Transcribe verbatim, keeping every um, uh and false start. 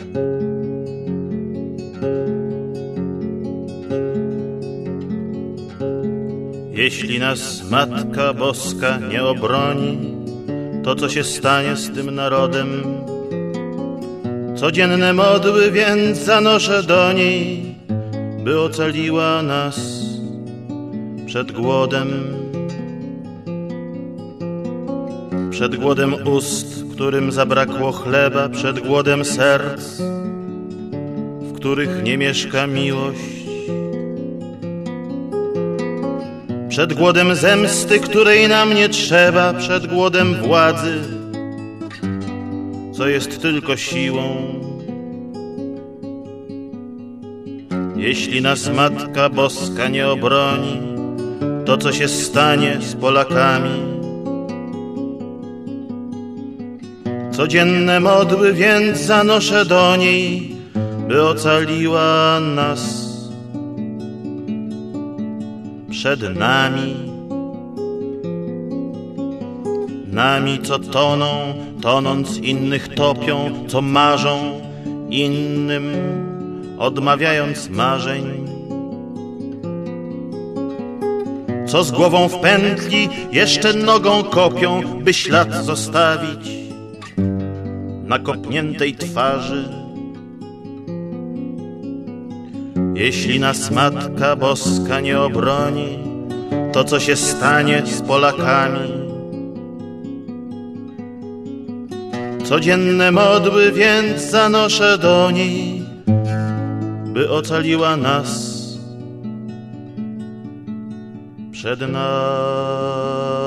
Jeśli nas Matka Boska nie obroni, to co się stanie z tym narodem? Codzienne modły więc zanoszę do niej, by ocaliła nas przed głodem. Przed głodem ust, którym zabrakło chleba, przed głodem serc, w których nie mieszka miłość. Przed głodem zemsty, której nam nie trzeba, przed głodem władzy, co jest tylko siłą. Jeśli nas Matka Boska nie obroni, to co się stanie z Polakami? Codzienne modły więc zanoszę do niej, by ocaliła nas przed nami. Nami, co toną, tonąc innych topią, co marzą innym, odmawiając marzeń. Co z głową w pętli jeszcze nogą kopią, by ślad zostawić na kopniętej twarzy. Jeśli nas Matka Boska nie obroni, to co się stanie z Polakami? Codzienne modły więc zanoszę do niej, by ocaliła nas przed nami.